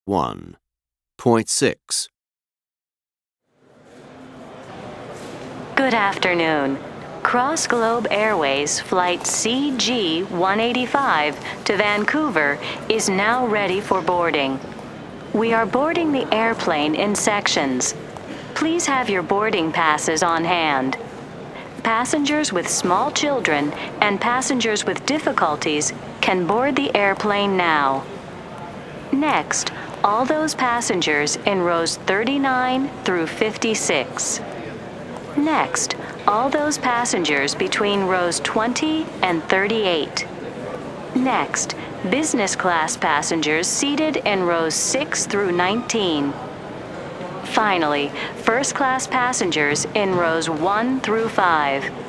1.6. Good afternoon. Cross Globe Airways Flight CG-185 to Vancouver is now ready for boarding. We are boarding the airplane in sections. Please have your boarding passes on hand. Passengers with small children and passengers with difficulties can board the airplane now. Next, all those passengers in rows 39 through 56. Next, all those passengers between rows 20 and 38. Next, business class passengers seated in rows 6 through 19. Finally, first class passengers in rows 1 through 5.